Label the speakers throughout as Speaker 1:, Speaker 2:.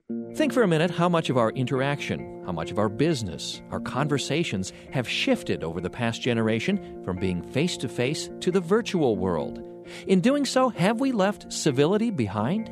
Speaker 1: Think for a minute how much of our interaction, how much of our business, our conversations have shifted over the past generation from being face-to-face to the virtual world. In doing so, have we left civility behind?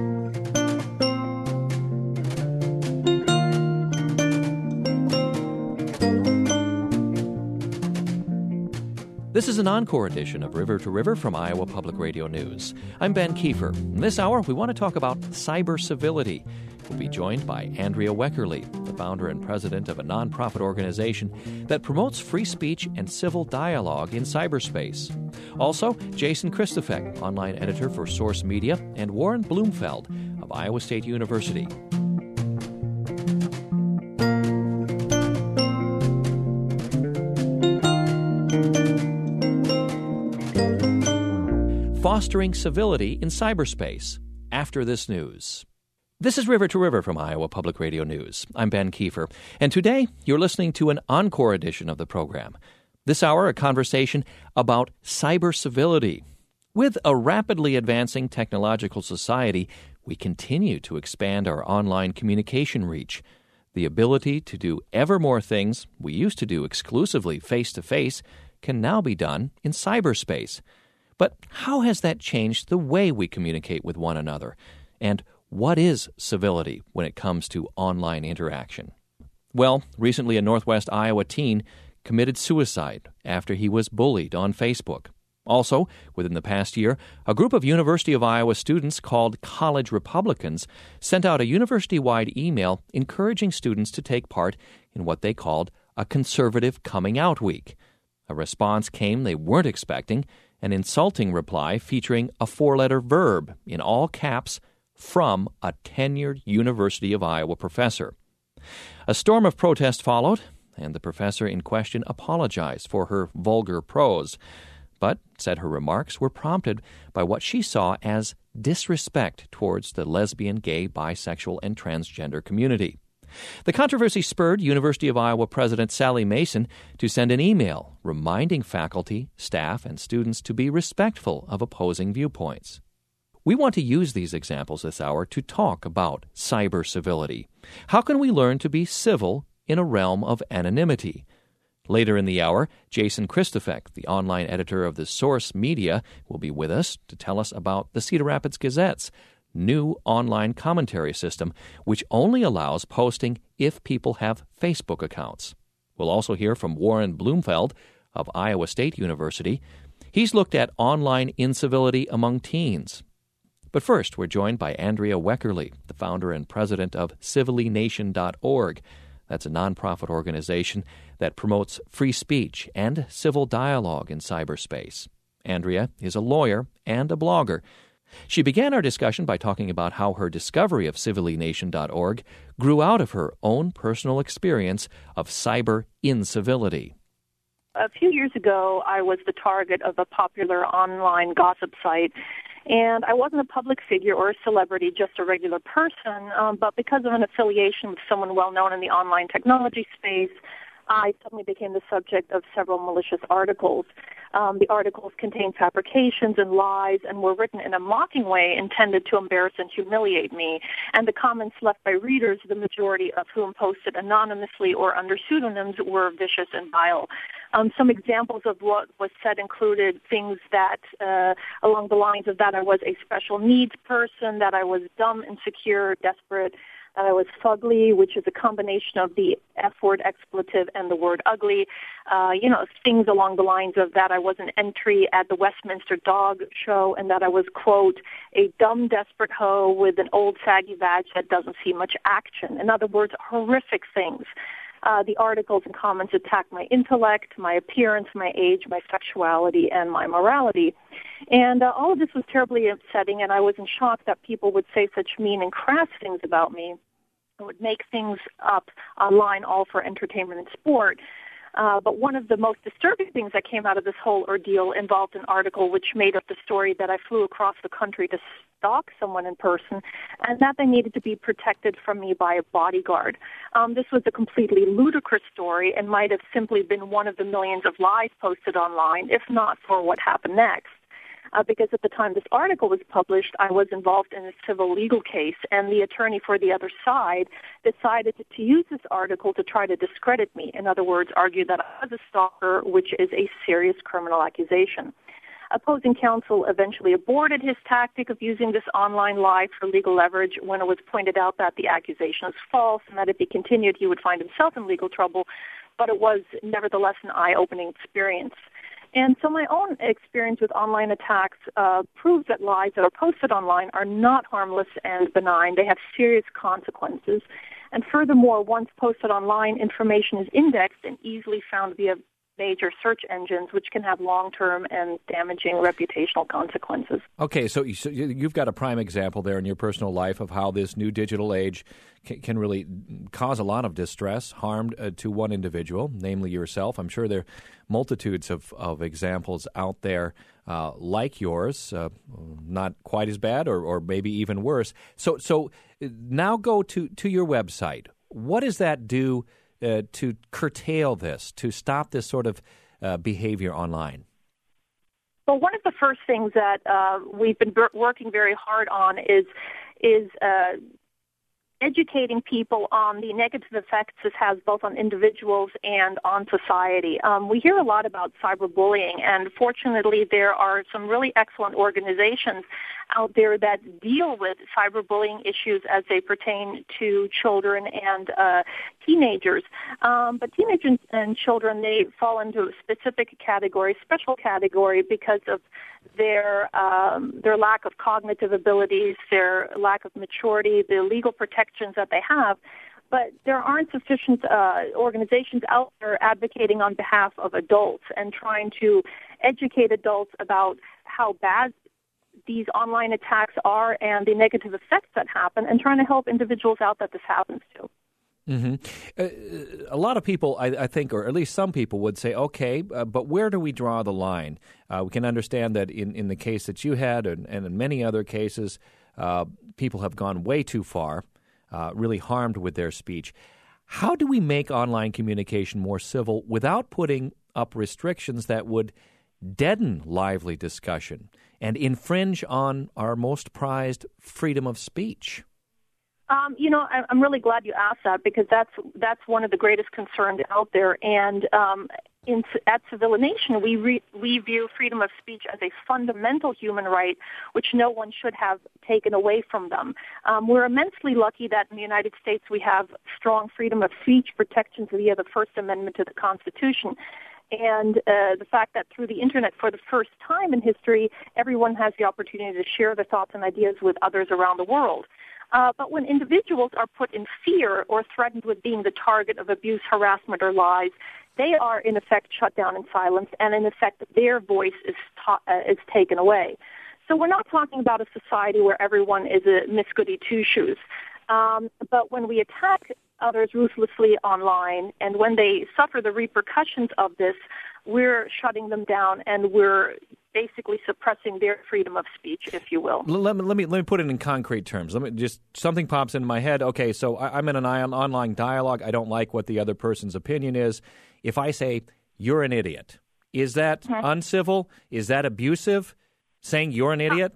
Speaker 1: This is an encore edition of River to River from Iowa Public Radio News. I'm Ben Kiefer. In this hour, we want to talk about cyber civility. We'll be joined by Andrea Weckerle, the founder and president of a nonprofit organization that promotes free speech and civil dialogue in cyberspace. Also, Jason Christofek, online editor for Source Media, and Warren Bloomfeld of Iowa State University. Fostering civility in cyberspace. After this news. This is River to River from Iowa Public Radio News. I'm Ben Kiefer, and today you're listening to an encore edition of the program. This hour, a conversation about cyber civility. With a rapidly advancing technological society, we continue to expand our online communication reach. The ability to do ever more things we used to do exclusively face-to-face can now be done in cyberspace. But how has that changed the way we communicate with one another? And what is civility when it comes to online interaction? Well, recently a Northwest Iowa teen committed suicide after he was bullied on Facebook. Also, within the past year, a group of University of Iowa students called College Republicans sent out a university-wide email encouraging students to take part in what they called a conservative coming out week. A response came they weren't expecting, an insulting reply featuring a four-letter verb in all caps from a tenured University of Iowa professor. A storm of protest followed, and the professor in question apologized for her vulgar prose, but said her remarks were prompted by what she saw as disrespect towards the lesbian, gay, bisexual, and transgender community. The controversy spurred University of Iowa President Sally Mason to send an email reminding faculty, staff, and students to be respectful of opposing viewpoints. We want to use these examples this hour to talk about cyber civility. How can we learn to be civil in a realm of anonymity? Later in the hour, Jason Christofek, the online editor of the Source Media, will be with us to tell us about the Cedar Rapids Gazette's new online commentary system, which only allows posting if people have Facebook accounts. We'll also hear from Warren Bloomfeld of Iowa State University. He's looked at online incivility among teens. But first, we're joined by Andrea Weckerle, the founder and president of CivillyNation.org. That's a nonprofit organization that promotes free speech and civil dialogue in cyberspace. Andrea is a lawyer and a blogger. She began our discussion by talking about how her discovery of CivillyNation.org grew out of her own personal experience of cyber incivility.
Speaker 2: A few years ago, I was the target of a popular online gossip site, and I wasn't a public figure or a celebrity, just a regular person, but because of an affiliation with someone well-known in the online technology space, I suddenly became the subject of several malicious articles. The articles contained fabrications and lies and were written in a mocking way intended to embarrass and humiliate me. And the comments left by readers, the majority of whom posted anonymously or under pseudonyms, were vicious and vile. Some examples of what was said included things that, along the lines of that I was a special needs person, that I was dumb, insecure, desperate, that I was fugly, which is a combination of the F-word expletive and the word ugly. Things along the lines of that I was an entry at the Westminster Dog Show and that I was, quote, a dumb, desperate hoe with an old saggy badge that doesn't see much action. In other words, horrific things. The articles and comments attack my intellect, my appearance, my age, my sexuality, and my morality. And all of this was terribly upsetting, and I was in shock that people would say such mean and crass things about me. It would make things up online all for entertainment and sport. But one of the most disturbing things that came out of this whole ordeal involved an article which made up the story that I flew across the country to stalk someone in person, and that they needed to be protected from me by a bodyguard. This was a completely ludicrous story and might have simply been one of the millions of lies posted online, if not for what happened next. because at the time this article was published, I was involved in a civil legal case, and the attorney for the other side decided to use this article to try to discredit me. In other words, argue that I was a stalker, which is a serious criminal accusation. Opposing counsel eventually aborted his tactic of using this online lie for legal leverage when it was pointed out that the accusation was false and that if he continued, he would find himself in legal trouble. But it was nevertheless an eye-opening experience. And so my own experience with online attacks proves that lies that are posted online are not harmless and benign. They have serious consequences. And furthermore, once posted online, information is indexed and easily found via major search engines, which can have long-term and damaging reputational consequences.
Speaker 1: Okay, so you've got a prime example there in your personal life of how this new digital age can really cause a lot of distress, harm to one individual, namely yourself. I'm sure there are multitudes of examples out there like yours, not quite as bad or maybe even worse. So now go to your website. What does that do to curtail this, to stop this sort of behavior online?
Speaker 2: Well, one of the first things that we've been working very hard on is educating people on the negative effects this has both on individuals and on society. We hear a lot about cyberbullying, and fortunately there are some really excellent organizations out there that deal with cyberbullying issues as they pertain to children and teenagers. But teenagers and children, they fall into a specific category, special category, because of their lack of cognitive abilities, their lack of maturity, the legal protections that they have. But there aren't sufficient organizations out there advocating on behalf of adults and trying to educate adults about how bad these online attacks are and the negative effects that happen, and trying to help individuals out that this happens to.
Speaker 1: Mm-hmm. A lot of people, I think, or at least some people would say, okay, but where do we draw the line? We can understand that in the case that you had and in many other cases, people have gone way too far, really harmed with their speech. How do we make online communication more civil without putting up restrictions that would deaden lively discussion and infringe on our most prized freedom of speech?
Speaker 2: I'm really glad you asked that, because that's one of the greatest concerns out there. And at Civilization, we view freedom of speech as a fundamental human right, which no one should have taken away from them. We're immensely lucky that in the United States we have strong freedom of speech protections via the First Amendment to the Constitution. And the fact that through the Internet, for the first time in history, everyone has the opportunity to share their thoughts and ideas with others around the world. But when individuals are put in fear or threatened with being the target of abuse, harassment, or lies, they are in effect shut down and silenced, and in effect their voice is taken away. So we're not talking about a society where everyone is a Miss Goody Two-Shoes. But when we attack others ruthlessly online, and when they suffer the repercussions of this, we're shutting them down, and we're basically suppressing their freedom of speech, if you will.
Speaker 1: Let me put it in concrete terms. Something pops into my head. Okay, so I'm in an online dialogue. I don't like what the other person's opinion is. If I say, you're an idiot, is that uncivil? Is that abusive, saying you're an idiot?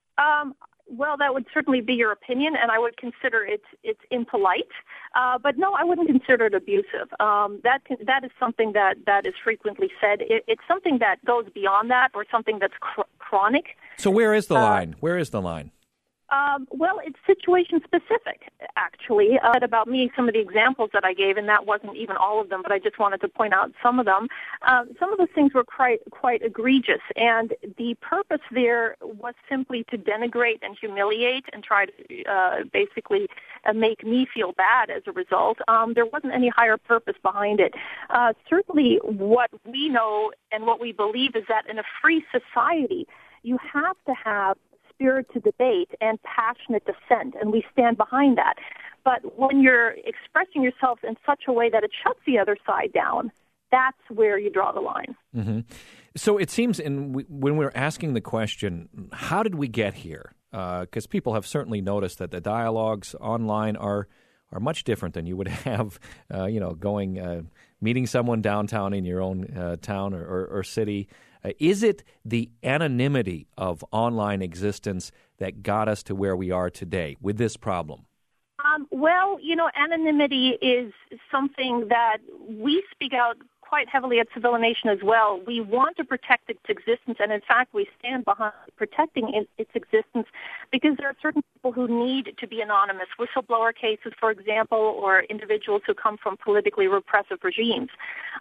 Speaker 2: Well, that would certainly be your opinion, and I would consider it's impolite. But no, I wouldn't consider it abusive. That is something that is frequently said. It's something that goes beyond that, or something that's chronic.
Speaker 1: So where is the line? Where is the line?
Speaker 2: Well, it's situation specific, actually. About me, some of the examples that I gave, and that wasn't even all of them, but I just wanted to point out some of them. Some of those things were quite egregious, and the purpose there was simply to denigrate and humiliate and try to basically make me feel bad as a result. There wasn't any higher purpose behind it. Certainly what we know and what we believe is that in a free society, you have to have spirit to debate and passionate dissent, and we stand behind that. But when you're expressing yourself in such a way that it shuts the other side down, that's where you draw the line.
Speaker 1: Mm-hmm. So it seems when we're asking the question, how did we get here? Because people have certainly noticed that the dialogues online are much different than you would have, meeting someone downtown in your own town or city. Is it the anonymity of online existence that got us to where we are today with this problem?
Speaker 2: Well, anonymity is something that we speak out quite heavily at Civilla Nation as well. We want to protect its existence, and in fact, we stand behind protecting its existence because there are certain people who need to be anonymous, whistleblower cases, for example, or individuals who come from politically repressive regimes.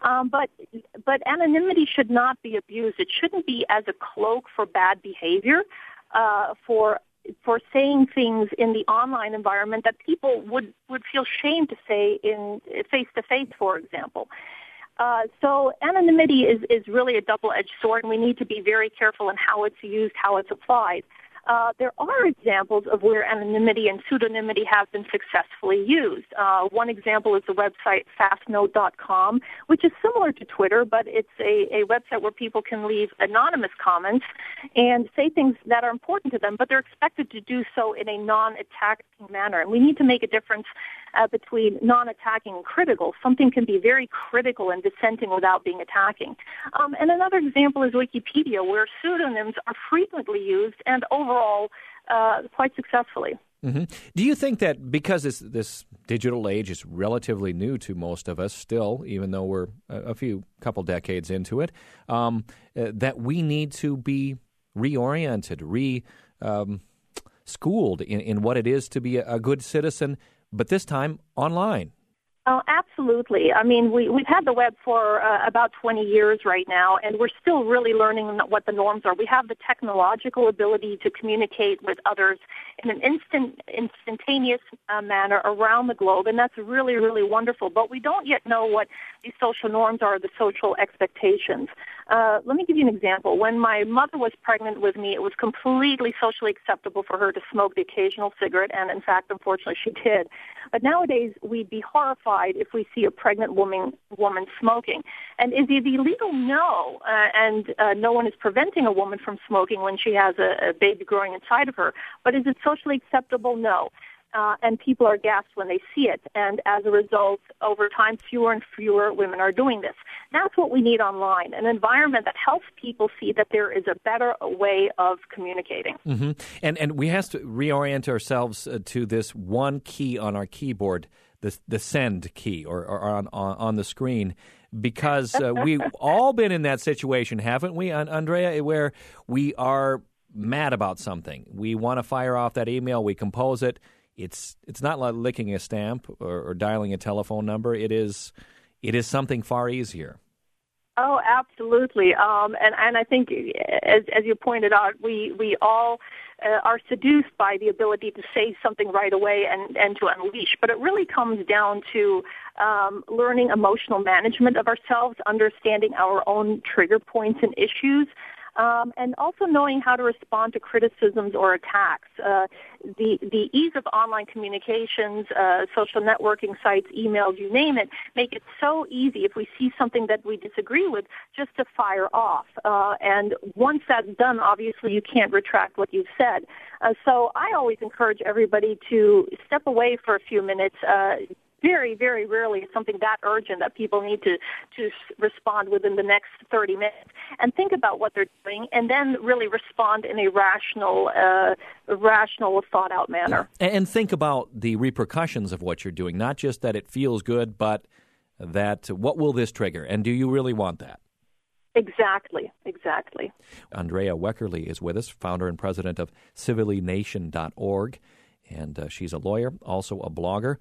Speaker 2: But anonymity should not be abused. It shouldn't be as a cloak for bad behavior, for saying things in the online environment that people would feel shame to say in face-to-face, for example. So anonymity is really a double-edged sword, and we need to be very careful in how it's used, how it's applied. There are examples of where anonymity and pseudonymity have been successfully used. One example is the website fastnote.com, which is similar to Twitter, but it's a website where people can leave anonymous comments and say things that are important to them, but they're expected to do so in a non-attacking manner. And we need to make a difference between non-attacking and critical. Something can be very critical and dissenting without being attacking. And another example is Wikipedia, where pseudonyms are frequently used and overall quite successfully.
Speaker 1: Mm-hmm. Do you think that because this digital age is relatively new to most of us still, even though we're a couple decades into it, that we need to be reoriented, schooled in what it is to be a good citizen, but this time online?
Speaker 2: Oh, absolutely. I mean, we've had the web for about 20 years right now, and we're still really learning what the norms are. We have the technological ability to communicate with others in an instantaneous manner around the globe, and that's really, really wonderful. But we don't yet know what these social norms are, the social expectations. Let me give you an example. When my mother was pregnant with me, it was completely socially acceptable for her to smoke the occasional cigarette, and in fact, unfortunately, she did. But nowadays, we'd be horrified if we see a pregnant woman smoking. And is it illegal? No. And no one is preventing a woman from smoking when she has a baby growing inside of her. But is it socially acceptable? No. And people are gasped when they see it. And as a result, over time, fewer and fewer women are doing this. That's what we need online, an environment that helps people see that there is a better way of communicating.
Speaker 1: Mm-hmm. And we have to reorient ourselves to this one key on our keyboard, the send key or on the screen, because we've all been in that situation, haven't we, Andrea, where we are mad about something. We want to fire off that email, we compose it. It's not like licking a stamp or dialing a telephone number. It is something far easier.
Speaker 2: Oh, absolutely. And I think, as you pointed out, we all are seduced by the ability to say something right away and to unleash. But it really comes down to learning emotional management of ourselves, understanding our own trigger points and issues, and also knowing how to respond to criticisms or attacks. The ease of online communications, social networking sites, emails, you name it, make it so easy if we see something that we disagree with just to fire off. And once that's done, obviously you can't retract what you've said. So I always encourage everybody to step away for a few minutes. Very, very rarely is something that urgent that people need to respond within the next 30 minutes. And think about what they're doing and then really respond in a rational, thought-out manner.
Speaker 1: And think about the repercussions of what you're doing, not just that it feels good, but that what will this trigger, and do you really want that?
Speaker 2: Exactly.
Speaker 1: Andrea Weckerle is with us, founder and president of CivillyNation.org, and she's a lawyer, also a blogger.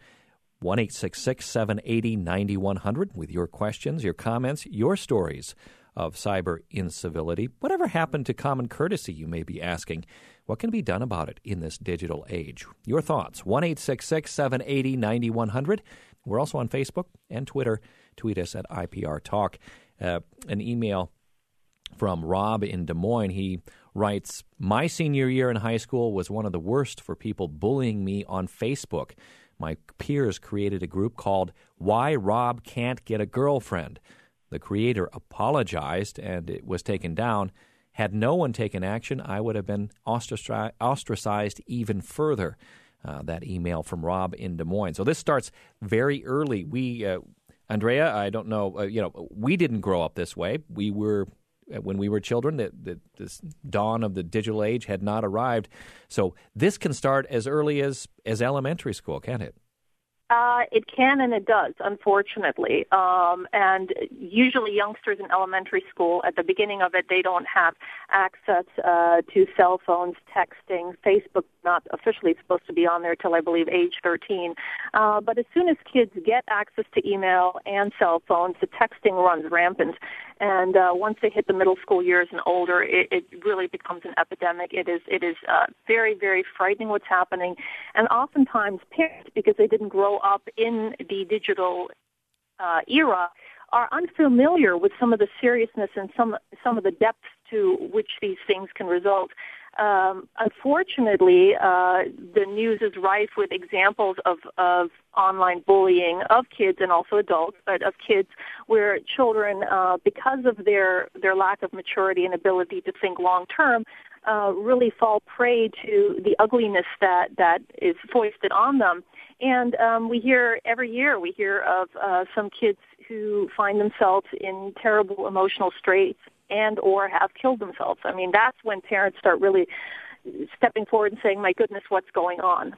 Speaker 1: 1-866-780-9100 with your questions, your comments, your stories of cyber incivility. Whatever happened to common courtesy, you may be asking? What can be done about it in this digital age? Your thoughts, 1-866-780-9100. We're also on Facebook and Twitter. Tweet us at IPR Talk. An email from Rob in Des Moines. He writes, my senior year in high school was one of the worst for people bullying me on Facebook. My peers created a group called Why Rob Can't Get a Girlfriend. The creator apologized, and it was taken down. Had no one taken action, I would have been ostracized even further. That email from Rob in Des Moines. So this starts very early. We, Andrea, I don't know, we didn't grow up this way. We were when we were children. This dawn of the digital age had not arrived. So this can start as early as elementary school, can't it?
Speaker 2: It can and it does, unfortunately. And usually youngsters in elementary school, at the beginning of it, they don't have access to cell phones, texting, Facebook not officially supposed to be on there till I believe age 13. But as soon as kids get access to email and cell phones, the texting runs rampant. And once they hit the middle school years and older, it really becomes an epidemic. It is very, very frightening what's happening. And oftentimes parents, because they didn't grow up in the digital era, are unfamiliar with some of the seriousness and some of the depths to which these things can result. Unfortunately, the news is rife with examples of online bullying of kids and also adults, but of kids where children, because of their lack of maturity and ability to think long term, really fall prey to the ugliness that is foisted on them. And every year we hear of some kids who find themselves in terrible emotional straits and or have killed themselves. I mean, that's when parents start really stepping forward and saying, my goodness, what's going on?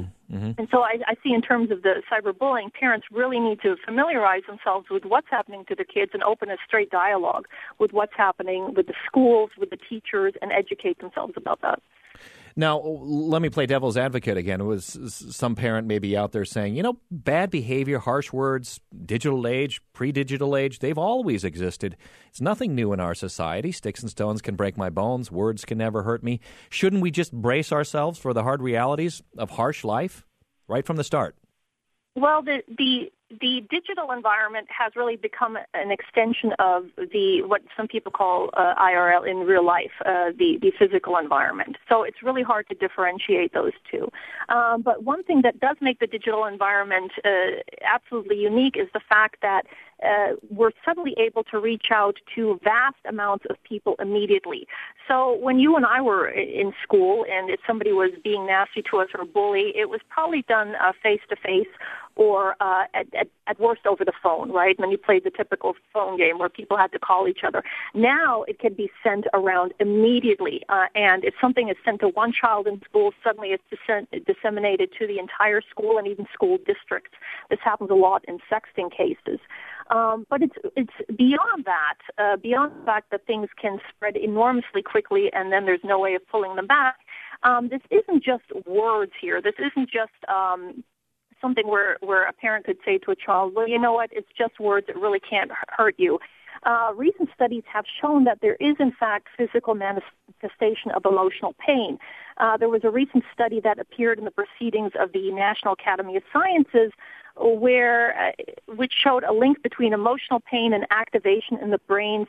Speaker 2: And so I see in terms of the cyberbullying, parents really need to familiarize themselves with what's happening to their kids and open a straight dialogue with what's happening with the schools, with the teachers, and educate themselves about that.
Speaker 1: Now, let me play devil's advocate again. It was some parent maybe out there saying, bad behavior, harsh words, digital age, pre-digital age, they've always existed. It's nothing new in our society. Sticks and stones can break my bones. Words can never hurt me. Shouldn't we just brace ourselves for the hard realities of harsh life right from the start?
Speaker 2: Well, the digital environment has really become an extension of what some people call IRL in real life, the physical environment. So it's really hard to differentiate those two. But one thing that does make the digital environment absolutely unique is the fact that we're suddenly able to reach out to vast amounts of people immediately. So when you and I were in school and if somebody was being nasty to us or a bully, it was probably done face-to-face or at worst over the phone, right? And then you played the typical phone game where people had to call each other. Now it can be sent around immediately, and if something is sent to one child in school, suddenly it's disseminated to the entire school and even school districts. This happens a lot in sexting cases. But it's beyond that, beyond the fact that things can spread enormously quickly and then there's no way of pulling them back. This isn't just words here. This isn't just something where a parent could say to a child, well, you know what, it's just words, it really can't hurt you. Recent studies have shown that there is, in fact, physical manifestation of emotional pain. There was a recent study that appeared in the proceedings of the National Academy of Sciences which showed a link between emotional pain and activation in the brain's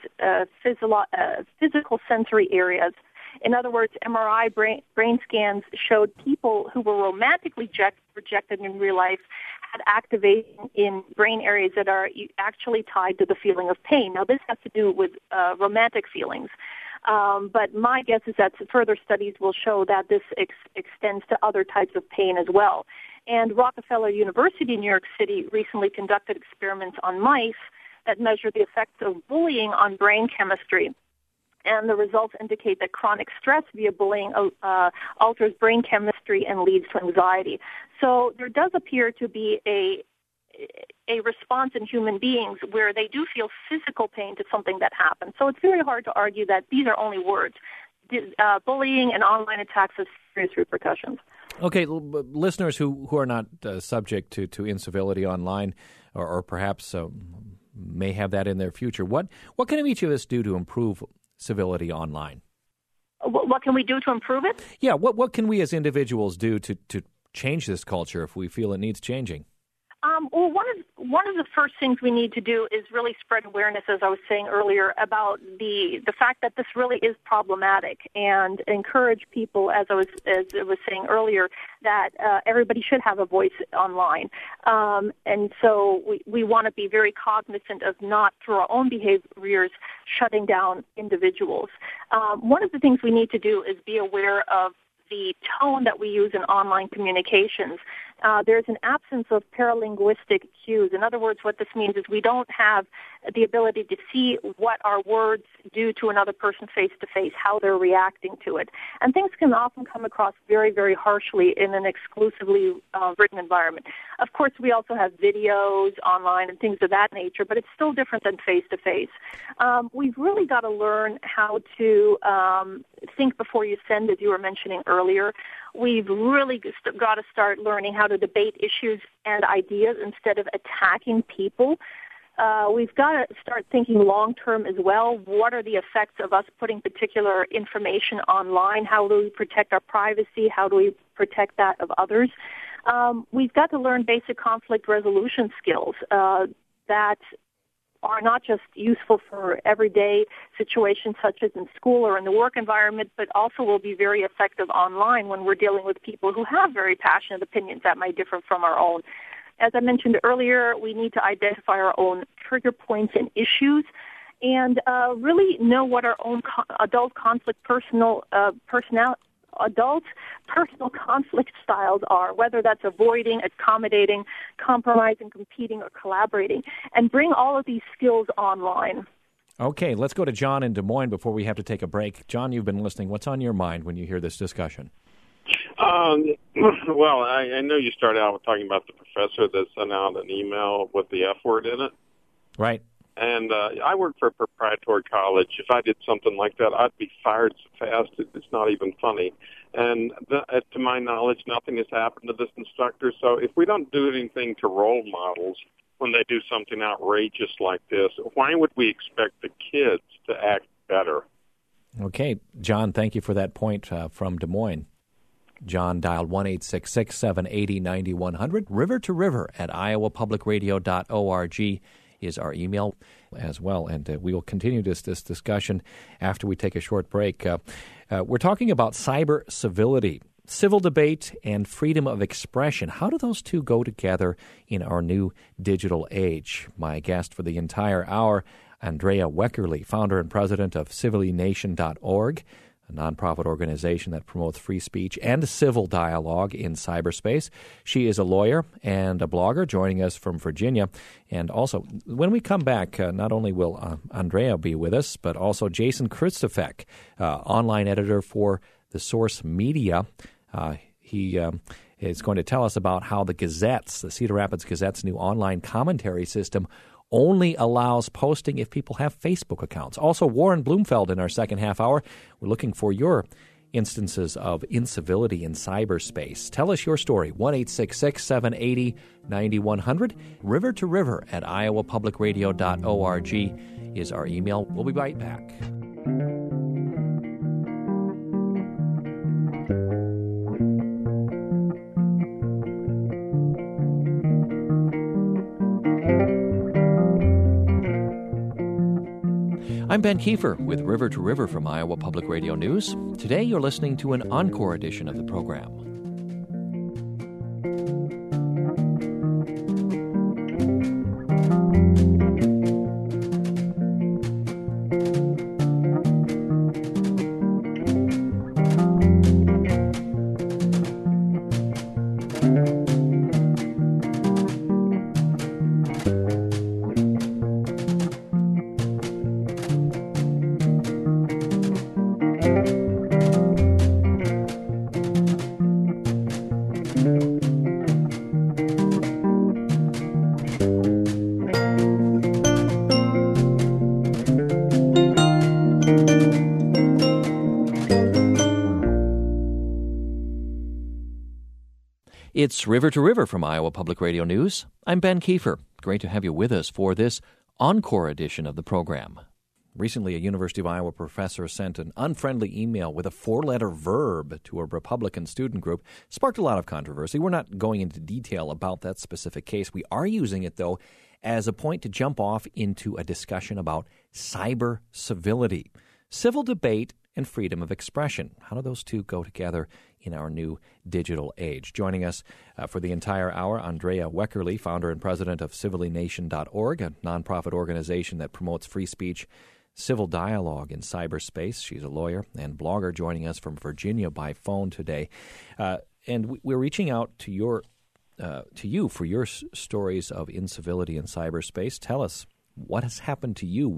Speaker 2: physical sensory areas. In other words, MRI brain scans showed people who were romantically rejected in real life had activation in brain areas that are actually tied to the feeling of pain. Now, this has to do with romantic feelings. But my guess is that further studies will show that this extends to other types of pain as well. And Rockefeller University in New York City recently conducted experiments on mice that measured the effects of bullying on brain chemistry. And the results indicate that chronic stress via bullying alters brain chemistry and leads to anxiety. So there does appear to be a response in human beings where they do feel physical pain to something that happened. So it's very hard to argue that these are only words. Bullying and online attacks have serious repercussions.
Speaker 1: Okay, listeners who are not subject to incivility online or perhaps may have that in their future, what can each of us do to improve civility online?
Speaker 2: What can we do to improve it?
Speaker 1: Yeah, what can we as individuals do to change this culture if we feel it needs changing?
Speaker 2: Well, one of the first things we need to do is really spread awareness, as I was saying earlier, about the fact that this really is problematic, and encourage people, as I was saying earlier, that everybody should have a voice online. And so we want to be very cognizant of not, through our own behaviors, shutting down individuals. One of the things we need to do is be aware of the tone that we use in online communications. there's an absence of paralinguistic cues. In other words, what this means is we don't have the ability to see what our words do to another person face-to-face, how they're reacting to it. And things can often come across very, very harshly in an exclusively written environment. Of course, we also have videos online and things of that nature, but it's still different than face-to-face. We've really got to learn how to think before you send, as you were mentioning earlier. We've really got to start learning how to debate issues and ideas instead of attacking people. We've got to start thinking long-term as well. What are the effects of us putting particular information online? How do we protect our privacy? How do we protect that of others? We've got to learn basic conflict resolution skills that are not just useful for everyday situations such as in school or in the work environment, but also will be very effective online when we're dealing with people who have very passionate opinions that might differ from our own. As I mentioned earlier, we need to identify our own trigger points and issues and really know what our own adult personal conflict styles are, whether that's avoiding, accommodating, compromising, competing, or collaborating, and bring all of these skills online.
Speaker 1: Okay, let's go to John in Des Moines before we have to take a break. John, you've been listening. What's on your mind when you hear this discussion?
Speaker 3: Well, I know you started out with talking about the professor that sent out an email with the F word in it.
Speaker 1: Right.
Speaker 3: And I work for a preparatory college. If I did something like that, I'd be fired so fast it's not even funny. And to my knowledge, nothing has happened to this instructor. So if we don't do anything to role models when they do something outrageous like this, why would we expect the kids to act better?
Speaker 1: Okay, John, thank you for that point from Des Moines. John dialed 1-866-780-9100. River to River at iowapublicradio.org is our email as well. And we will continue this discussion after we take a short break. We're talking about cyber civility, civil debate, and freedom of expression. How do those two go together in our new digital age? My guest for the entire hour, Andrea Weckerle, founder and president of CivillyNation.org, a nonprofit organization that promotes free speech and civil dialogue in cyberspace. She is a lawyer and a blogger joining us from Virginia. And also, when we come back, not only will Andrea be with us, but also Jason Kristofek, online editor for The Source Media. He is going to tell us about how the Gazette's, the Cedar Rapids Gazette's new online commentary system only allows posting if people have Facebook accounts. Also, Warren Bloomfeld in our second half hour. We're looking for your instances of incivility in cyberspace. Tell us your story. 1-866-780-9100. River to River at iowapublicradio.org is our email. We'll be right back. I'm Ben Kiefer with River to River from Iowa Public Radio News. Today you're listening to an encore edition of the program. It's River to River from Iowa Public Radio News. I'm Ben Kiefer. Great to have you with us for this encore edition of the program. Recently, a University of Iowa professor sent an unfriendly email with a 4-letter verb to a Republican student group. Sparked a lot of controversy. We're not going into detail about that specific case. We are using it, though, as a point to jump off into a discussion about cyber civility, civil debate, and freedom of expression. How do those two go together in our new digital age? Joining us for the entire hour, Andrea Weckerle, founder and president of CivillyNation.org, a nonprofit organization that promotes free speech, civil dialogue in cyberspace. She's a lawyer and blogger joining us from Virginia by phone today. And we're reaching out to your to you for your stories of incivility in cyberspace. Tell us what has happened to you.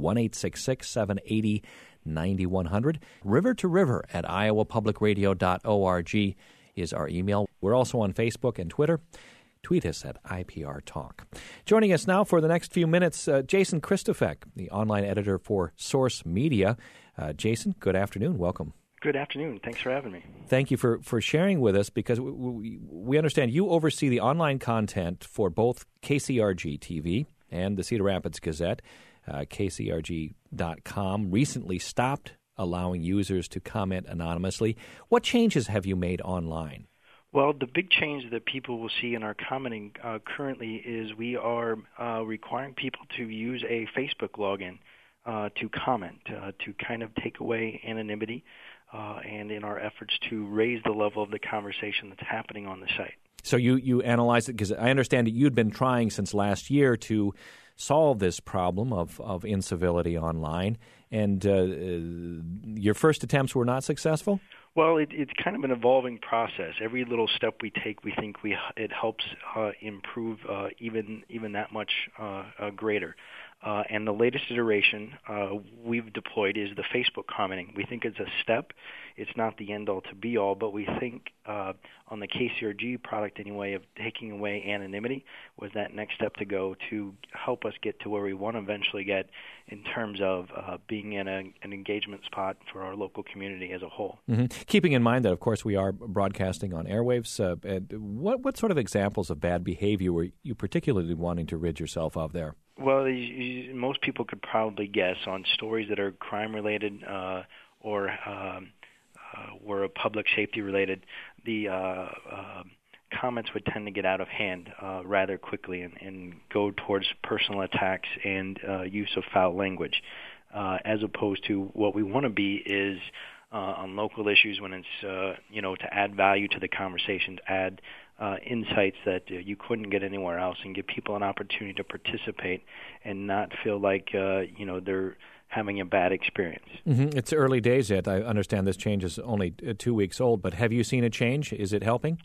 Speaker 1: 1-866-780-9100. River to River at iowapublicradio.org is our email. We're also on Facebook and Twitter. Tweet us at IPR Talk. Joining us now for the next few minutes, Jason Christofek, the online editor for Source Media. Jason, good afternoon. Welcome.
Speaker 4: Good afternoon. Thanks for having me.
Speaker 1: Thank you for sharing with us, because we understand you oversee the online content for both KCRG TV and the Cedar Rapids Gazette. KCRG.com recently stopped allowing users to comment anonymously. What changes have you made online?
Speaker 4: Well, the big change that people will see in our commenting currently is we are requiring people to use a Facebook login to comment, to kind of take away anonymity, and in our efforts to raise the level of the conversation that's happening on the site. So
Speaker 1: you analyzed it, because I understand that you'd been trying since last year to solve this problem of incivility online, and your first attempts were not successful?
Speaker 4: Well, it's kind of an evolving process. Every little step we take, we think it helps improve even that much greater. And the latest iteration we've deployed is the Facebook commenting. We think it's a step. It's not the end-all to be-all, but we think on the KCRG product anyway, of taking away anonymity was that next step to go to help us get to where we want to eventually get in terms of being in an engagement spot for our local community as a whole.
Speaker 1: Mm-hmm. Keeping in mind that, of course, we are broadcasting on airwaves, what sort of examples of bad behavior were you particularly wanting to rid yourself of there?
Speaker 4: Well, most people could probably guess on stories that are crime-related or were public safety-related. The comments would tend to get out of hand rather quickly and go towards personal attacks and use of foul language, as opposed to what we want to be is on local issues when it's to add value to the conversation, to add insights that you couldn't get anywhere else, and give people an opportunity to participate and not feel like they're having a bad experience.
Speaker 1: Mm-hmm. It's early days yet. I understand this change is only 2 weeks old, but have you seen a change? Is it helping?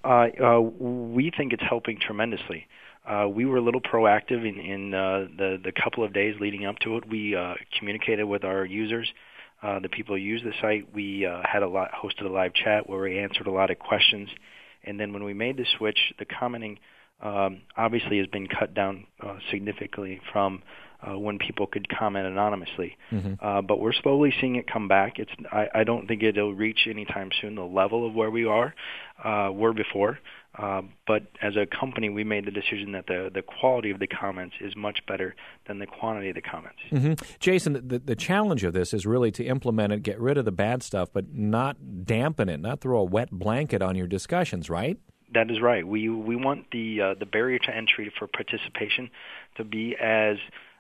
Speaker 4: We think it's helping tremendously. We were a little proactive in the couple of days leading up to it. We communicated with our users, the people who use the site. We hosted a live chat where we answered a lot of questions. And then when we made the switch, the commenting obviously has been cut down significantly from when people could comment anonymously. Mm-hmm. But we're slowly seeing it come back. I don't think it'll reach anytime soon the level of where we were before. But as a company, we made the decision that the quality of the comments is much better than the quantity of the comments.
Speaker 1: Mm-hmm. Jason, the challenge of this is really to implement it, get rid of the bad stuff, but not dampen it, not throw a wet blanket on your discussions, right?
Speaker 4: That is right. We want the barrier to entry for participation to be as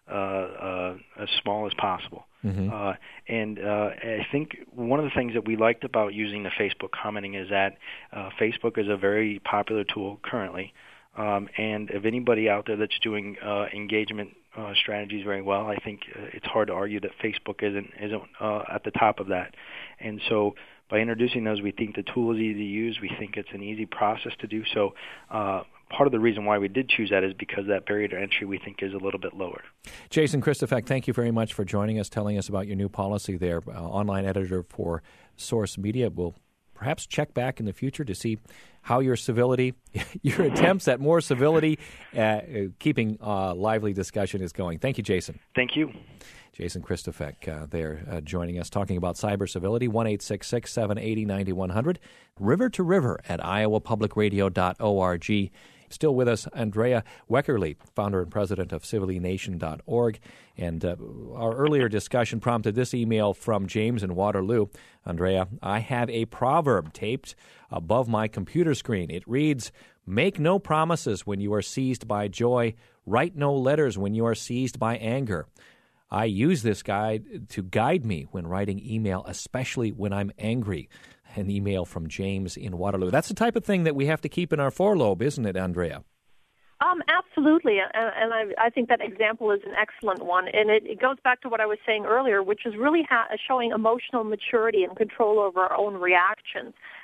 Speaker 4: small as possible. Mm-hmm. And I think one of the things that we liked about using the Facebook commenting is that Facebook is a very popular tool currently. And if anybody out there that's doing engagement strategies very well, I think it's hard to argue that Facebook isn't at the top of that. And so by introducing those, we think the tool is easy to use. We think it's an easy process to do so. Part of the reason why we did choose that is because that barrier to entry, we think, is a little bit lower.
Speaker 1: Jason Christofek, thank you very much for joining us, telling us about your new policy there, online editor for Source Media. We'll perhaps check back in the future to see how your civility, your attempts at more civility, keeping lively discussion is going. Thank you, Jason.
Speaker 4: Thank you.
Speaker 1: Jason Christofek there joining us, talking about cyber civility. 1-866-780-9100. River to River at iowapublicradio.org. Still with us, Andrea Weckerle, founder and president of CiviliNation.org. And our earlier discussion prompted this email from James in Waterloo. Andrea, I have a proverb taped above my computer screen. It reads, "Make no promises when you are seized by joy. Write no letters when you are seized by anger." I use this guide to guide me when writing email, especially when I'm angry. An email from James in Waterloo. That's the type of thing that we have to keep in our forelobe, isn't it, Andrea?
Speaker 2: Absolutely, and I think that example is an excellent one, and it goes back to what I was saying earlier, which is really showing emotional maturity and control over our own reactions.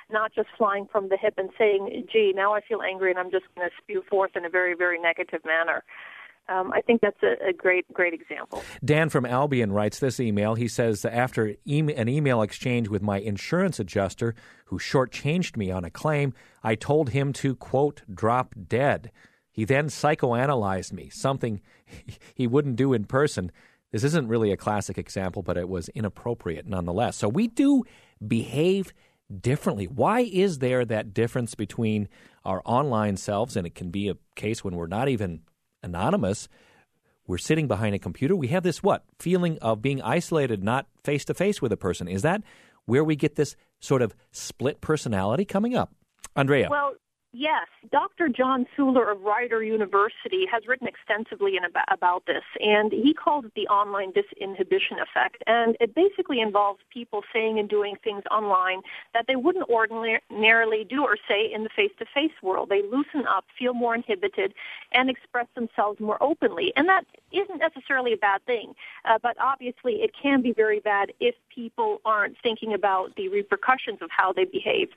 Speaker 2: not just flying from the hip and saying, gee, now I feel angry and I'm just going to spew forth in a very, very negative manner. I think that's a great example.
Speaker 1: Dan from Albion writes this email. He says, after an email exchange with my insurance adjuster who shortchanged me on a claim, I told him to, quote, drop dead. He then psychoanalyzed me, something he wouldn't do in person. This isn't really a classic example, but it was inappropriate nonetheless. So we do behave differently. Why is there that difference between our online selves, and it can be a case when we're not even anonymous, we're sitting behind a computer, we have this feeling of being isolated, not face-to-face with a person. Is that where we get this sort of split personality coming up? Andrea.
Speaker 2: Well, yes. Dr. John Suler of Rider University has written extensively about this, and he calls it the online disinhibition effect. And it basically involves people saying and doing things online that they wouldn't ordinarily do or say in the face-to-face world. They loosen up, feel more inhibited, and express themselves more openly. And that isn't necessarily a bad thing, but obviously it can be very bad if people aren't thinking about the repercussions of how they behave.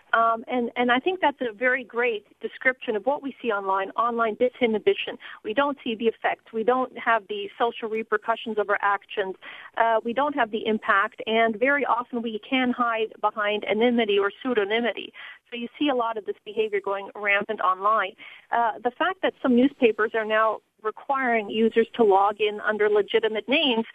Speaker 2: And I think that's a very great description of what we see online disinhibition. We don't see the effects. We don't have the social repercussions of our actions. We don't have the impact, and very often we can hide behind anonymity or pseudonymity. So you see a lot of this behavior going rampant online. The fact that some newspapers are now requiring users to log in under legitimate names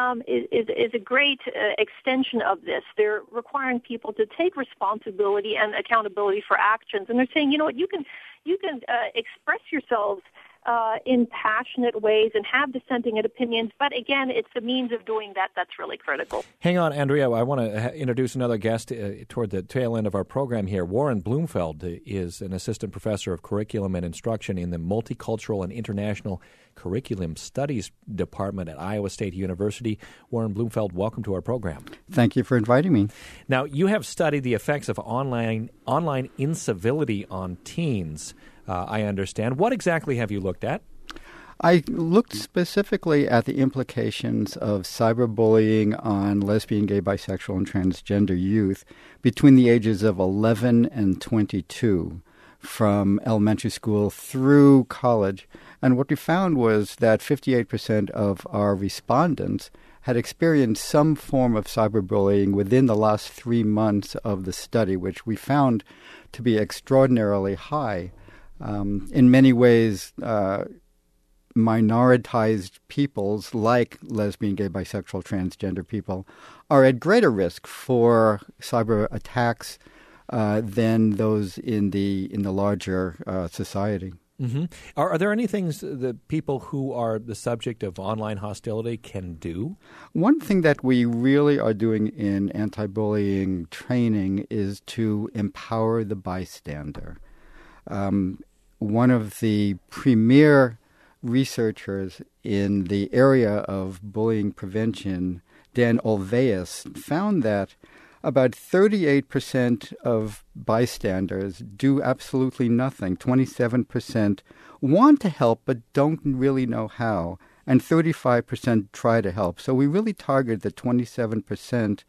Speaker 2: is a great extension of this. They're requiring people to take responsibility and accountability for actions, and they're saying, you know what, you can express yourselves in passionate ways and have dissenting opinions, but again, it's the means of doing that that's really critical.
Speaker 1: Hang on, Andrea. I want to introduce another guest toward the tail end of our program here. Warren Bloomfeld is an assistant professor of curriculum and instruction in the Multicultural and International Curriculum Studies Department at Iowa State University. Warren Bloomfeld, welcome to our program.
Speaker 5: Thank you for inviting me.
Speaker 1: Now, you have studied the effects of online incivility on teens, I understand. What exactly have you looked at?
Speaker 5: I looked specifically at the implications of cyberbullying on lesbian, gay, bisexual, and transgender youth between the ages of 11 and 22, from elementary school through college. And what we found was that 58% of our respondents had experienced some form of cyberbullying within the last 3 months of the study, which we found to be extraordinarily high. In many ways, minoritized peoples like lesbian, gay, bisexual, transgender people are at greater risk for cyber attacks than those in the larger society.
Speaker 1: Mm-hmm. Are there any things that people who are the subject of online hostility can do?
Speaker 5: One thing that we really are doing in anti-bullying training is to empower the bystander. One of the premier researchers in the area of bullying prevention, Dan Olveus, found that about 38% of bystanders do absolutely nothing. 27% want to help but don't really know how, and 35% try to help. So we really target the 27%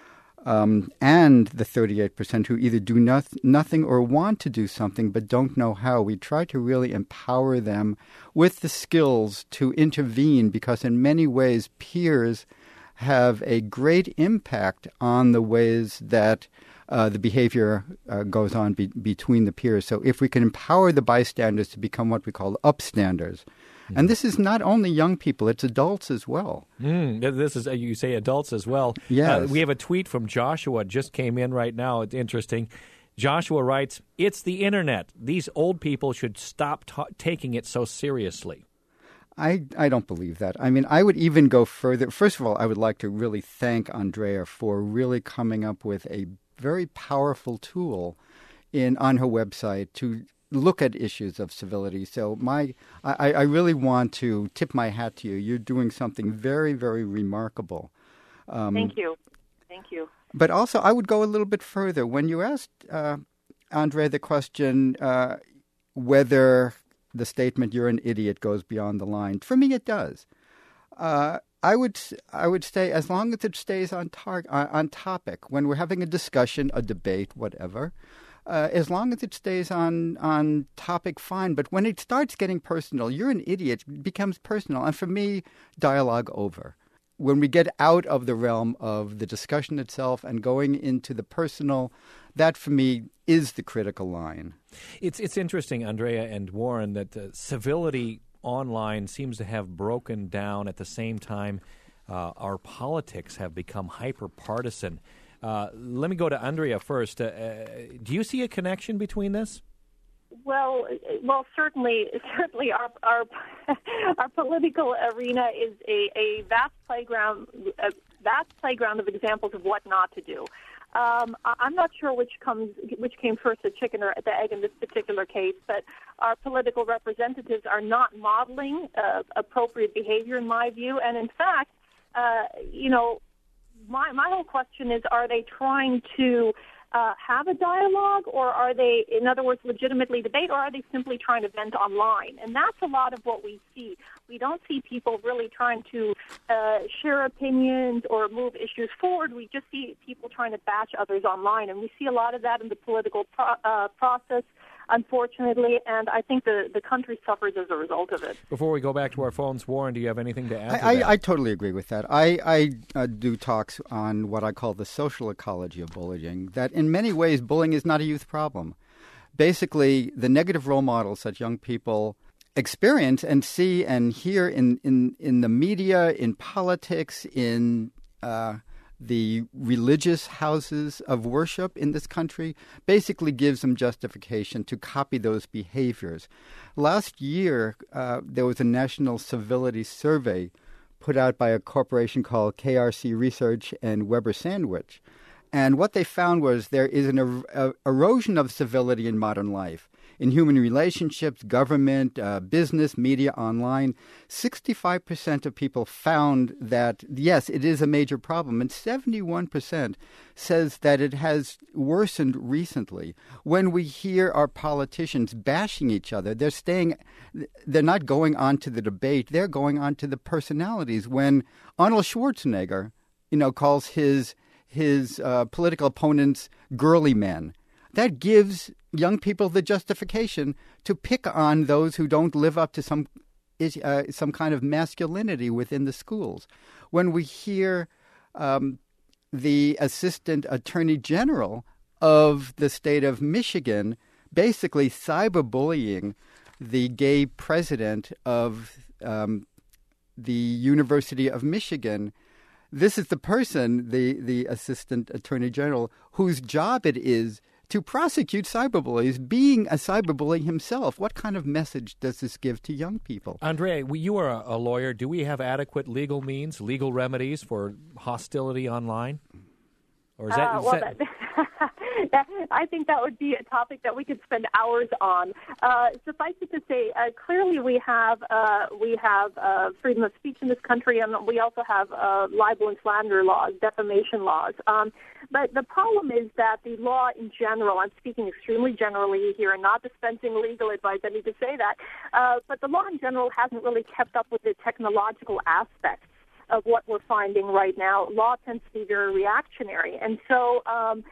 Speaker 5: and the 38% who either do nothing or want to do something but don't know how. We try to really empower them with the skills to intervene, because in many ways peers have a great impact on the ways that the behavior goes on between the peers. So if we can empower the bystanders to become what we call upstanders, and this is not only young people, it's adults as well.
Speaker 1: This is, you say adults as well.
Speaker 5: Yes.
Speaker 1: We have a tweet from Joshua, just came in right now. It's interesting. Joshua writes, "It's the internet. These old people should stop taking it so seriously."
Speaker 5: I don't believe that. I mean, I would even go further. First of all, I would like to really thank Andrea for really coming up with a very powerful tool on her website to look at issues of civility. So I really want to tip my hat to you. You're doing something very, very remarkable.
Speaker 2: Thank you. Thank you.
Speaker 5: But also, I would go a little bit further. When you asked Andrea the question whether the statement "you're an idiot" goes beyond the line, for me it does. I would say as long as it stays on topic. When we're having a discussion, a debate, whatever, as long as it stays on topic, fine. But when it starts getting personal, you're an idiot, it becomes personal. And for me, dialogue over. When we get out of the realm of the discussion itself and going into the personal, that for me is the critical line.
Speaker 1: It's interesting, Andrea and Warren, that civility online seems to have broken down. At the same time, our politics have become hyper-partisan. Let me go to Andrea first. Do you see a connection between this?
Speaker 2: Well, certainly, our political arena is a vast playground of examples of what not to do. I'm not sure which came first, the chicken or the egg in this particular case, but our political representatives are not modeling appropriate behavior, in my view. And in fact, my whole question is: are they trying to have a dialogue, or are they, in other words, legitimately debate, or are they simply trying to vent online? And that's a lot of what we see. We don't see people really trying to share opinions or move issues forward. We just see people trying to bash others online, and we see a lot of that in the political process, unfortunately, and I think the country suffers as a result of it.
Speaker 1: Before we go back to our phones, Warren, do you have anything to add to that?
Speaker 5: I totally agree with that. I do talks on what I call the social ecology of bullying, that in many ways bullying is not a youth problem. Basically, the negative role models that young people experience and see and hear in the media, in politics, in the religious houses of worship in this country, basically gives them justification to copy those behaviors. Last year, there was a national civility survey put out by a corporation called KRC Research and Weber Sandwich. And what they found was there is an erosion of civility in modern life. In human relationships, government, business, media, online, 65% of people found that, yes, it is a major problem, and 71% says that it has worsened recently. When we hear our politicians bashing each other, they're not going on to the debate, they're going on to the personalities. When Arnold Schwarzenegger, calls his political opponents girly men, that gives young people the justification to pick on those who don't live up to some kind of masculinity within the schools. When we hear the Assistant Attorney General of the state of Michigan basically cyberbullying the gay president of the University of Michigan, this is the person, the Assistant Attorney General, whose job it is to prosecute cyberbullies, being a cyberbully himself. What kind of message does this give to young people?
Speaker 1: Andrea, you are a lawyer. Do we have adequate legal means, legal remedies for hostility online? Or is that...
Speaker 2: I think that would be a topic that we could spend hours on. Suffice it to say, clearly we have freedom of speech in this country, and we also have libel and slander laws, defamation laws. But the problem is that the law in general, I'm speaking extremely generally here and not dispensing legal advice, I need to say that, but the law in general hasn't really kept up with the technological aspects of what we're finding right now. Law tends to be very reactionary. And so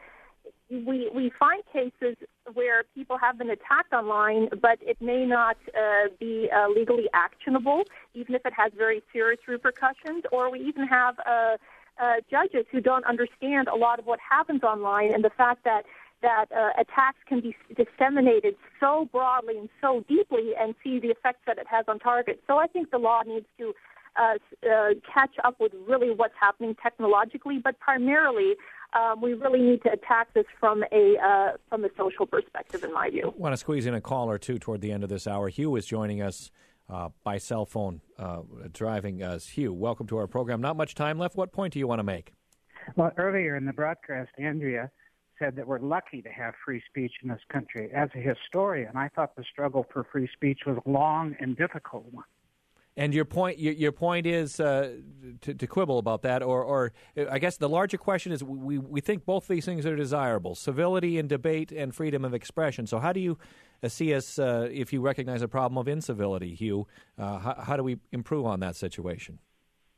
Speaker 2: we find cases where people have been attacked online, but it may not be legally actionable, even if it has very serious repercussions. Or we even have judges who don't understand a lot of what happens online, and the fact that attacks can be disseminated so broadly and so deeply, and see the effects that it has on targets. So I think the law needs to catch up with really what's happening technologically, but primarily we really need to attack this from a social perspective, in my view.
Speaker 1: I want to squeeze in a call or two toward the end of this hour. Hugh is joining us by cell phone, driving us. Hugh, welcome to our program. Not much time left. What point do you want to make?
Speaker 6: Well, earlier in the broadcast, Andrea said that we're lucky to have free speech in this country. As a historian, I thought the struggle for free speech was a long and difficult one.
Speaker 1: And your point is to quibble about that, or I guess the larger question is we think both these things are desirable: civility in debate and freedom of expression. So how do you see us if you recognize a problem of incivility, Hugh? How do we improve on that situation?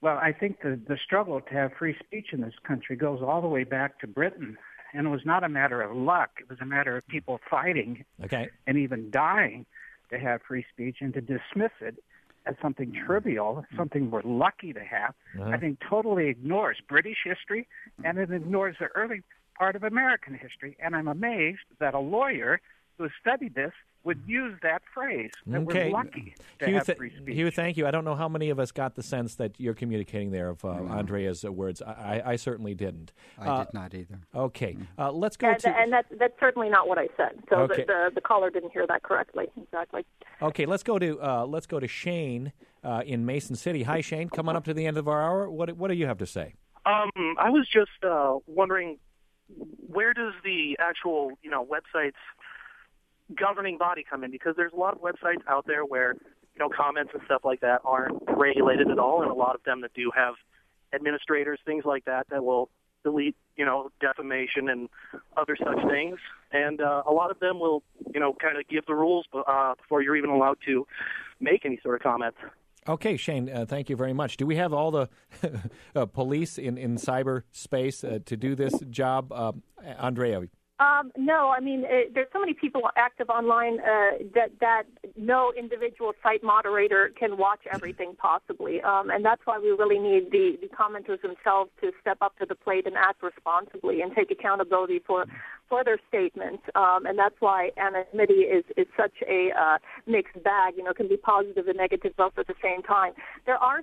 Speaker 6: Well, I think the struggle to have free speech in this country goes all the way back to Britain. And it was not a matter of luck. It was a matter of people fighting and even dying to have free speech, and to dismiss it as something trivial, something we're lucky to have, I think totally ignores British history, and it ignores the early part of American history. And I'm amazed that a lawyer who studied this would use that phrase, that we're lucky to have free speech.
Speaker 1: Hugh, thank you. I don't know how many of us got the sense that you're communicating there of Andrea's words. I certainly didn't.
Speaker 5: I did not either.
Speaker 1: Okay. Let's go to...
Speaker 2: And that's certainly not what I said. So the caller didn't hear that correctly. Exactly.
Speaker 1: Okay, let's go to Shane in Mason City. Hi, Shane. Come on up to the end of our hour. What do you have to say?
Speaker 7: I was just wondering, where does the actual websites governing body come in? Because there's a lot of websites out there where comments and stuff like that aren't regulated at all, and a lot of them that do have administrators, things like that will delete defamation and other such things, and a lot of them will kind of give the rules before you're even allowed to make any sort of comments.
Speaker 1: Okay, Shane, thank you very much. Do we have all the police in cyberspace to do this job? Andrea?
Speaker 2: No, I mean, there's so many people active online that no individual site moderator can watch everything possibly. And that's why we really need the commenters themselves to step up to the plate and act responsibly and take accountability for their statements. And that's why anonymity is such a mixed bag, can be positive and negative both at the same time. There are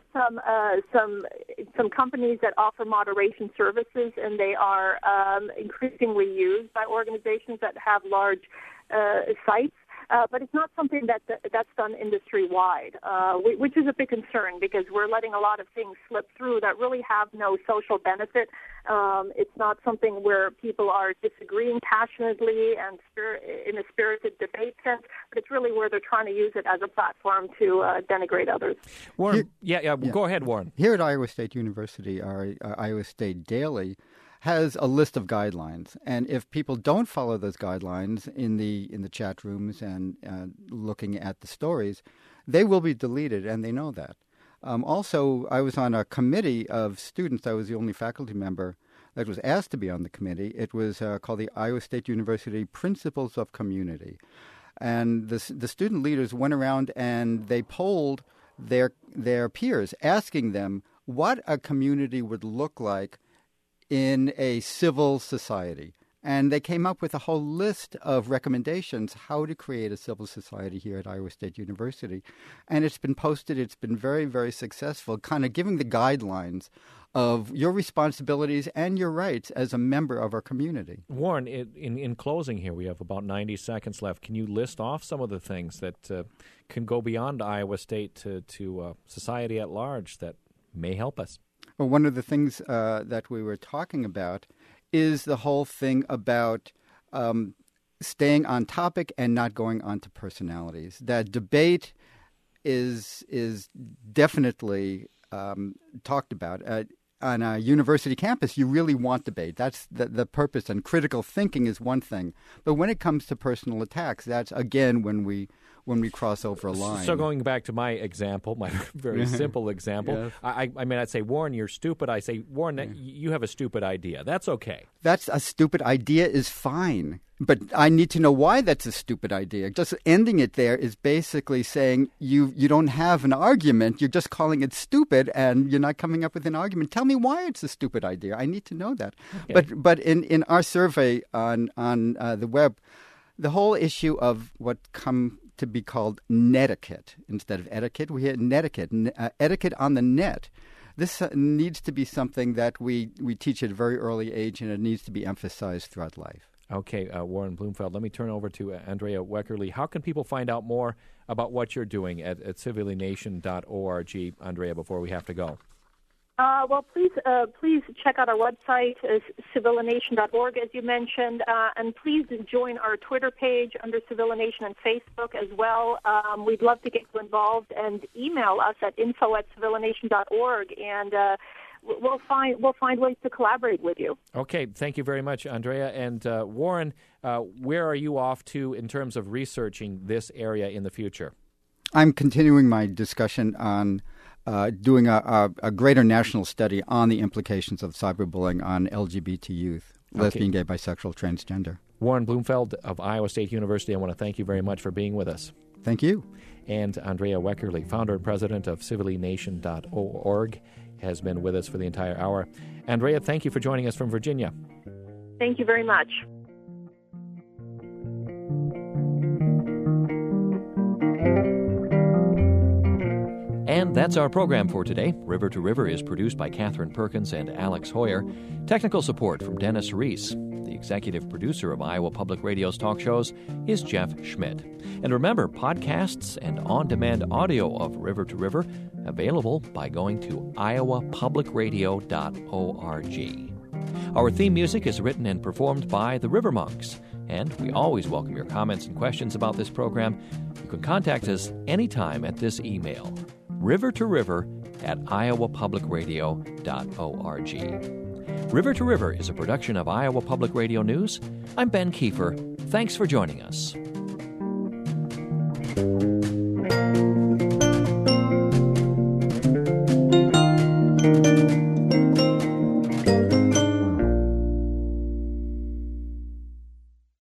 Speaker 2: some companies that offer moderation services, and they are increasingly used by organizations that have large sites. But it's not something that's done industry-wide, which is a big concern because we're letting a lot of things slip through that really have no social benefit. It's not something where people are disagreeing passionately and in a spirited debate sense, but it's really where they're trying to use it as a platform to denigrate others.
Speaker 1: Warren, go ahead, Warren.
Speaker 5: Here at Iowa State University, our Iowa State Daily has a list of guidelines, and if people don't follow those guidelines in the chat rooms and looking at the stories, they will be deleted, and they know that. Also, I was on a committee of students. I was the only faculty member that was asked to be on the committee. It was called the Iowa State University Principles of Community, and the student leaders went around and they polled their peers, asking them what a community would look like in a civil society. And they came up with a whole list of recommendations how to create a civil society here at Iowa State University. And it's been posted. It's been very, very successful, kind of giving the guidelines of your responsibilities and your rights as a member of our community.
Speaker 1: Warren, in closing here, we have about 90 seconds left. Can you list off some of the things that can go beyond Iowa State to society at large that may help us?
Speaker 5: Well, one of the things that we were talking about is the whole thing about staying on topic and not going on to personalities. That debate is definitely talked about. On a university campus, you really want debate. That's the purpose, and critical thinking is one thing. But when it comes to personal attacks, that's, again, when we cross over a line.
Speaker 1: So going back to my example, my very simple example, yes. I mean, I'd say, Warren, you're stupid. I say, Warren, you have a stupid idea. That's okay.
Speaker 5: That's a stupid idea is fine. But I need to know why that's a stupid idea. Just ending it there is basically saying you don't have an argument. You're just calling it stupid, and you're not coming up with an argument. Tell me why it's a stupid idea. I need to know that. Okay. But in our survey on the web, the whole issue of what come to be called netiquette instead of etiquette, we had netiquette, etiquette on the net. This needs to be something that we teach at a very early age, and it needs to be emphasized throughout life.
Speaker 1: Okay, Warren Bloomfeld, let me turn over to Andrea Weckerle. How can people find out more about what you're doing at civilianation.org, Andrea, before we have to go?
Speaker 2: Well, please check out our website, civilianation.org, as you mentioned, and please join our Twitter page under Civilianation and Facebook as well. We'd love to get you involved, and email us at info@civilianation.org, and we'll find ways to collaborate with you.
Speaker 1: Okay, thank you very much, Andrea. And Warren, where are you off to in terms of researching this area in the future?
Speaker 5: I'm continuing my discussion on doing a greater national study on the implications of cyberbullying on LGBT youth, lesbian, gay, bisexual, transgender.
Speaker 1: Warren Bloomfeld of Iowa State University, I want to thank you very much for being with us.
Speaker 5: Thank you.
Speaker 1: And Andrea Weckerle, founder and president of civilynation.org, has been with us for the entire hour. Andrea, thank you for joining us from Virginia.
Speaker 2: Thank you very much.
Speaker 1: And that's our program for today. River to River is produced by Catherine Perkins and Alex Hoyer. Technical support from Dennis Reese. The executive producer of Iowa Public Radio's talk shows is Jeff Schmidt. And remember, podcasts and on-demand audio of River to River available by going to iowapublicradio.org. Our theme music is written and performed by the River Monks. And we always welcome your comments and questions about this program. You can contact us anytime at this email, rivertoriver@iowapublicradio.org. River to River is a production of Iowa Public Radio News. I'm Ben Kiefer. Thanks for joining us.